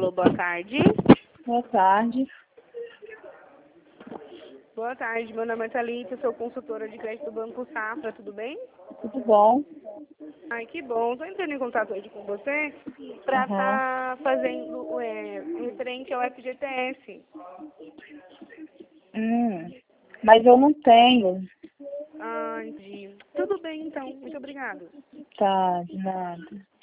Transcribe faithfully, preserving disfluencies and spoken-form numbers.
Alô, boa tarde. Boa tarde. Boa tarde, meu nome é Thalita, sou consultora de crédito do Banco Safra, tudo bem? Tudo bom? Ai, que bom. Estou entrando em contato hoje com você para Uhum. estar fazendo é, referente ao F G T S. Hum, mas eu não tenho. Ah, entendi. Tudo bem, então. Muito obrigada. Tá, de nada.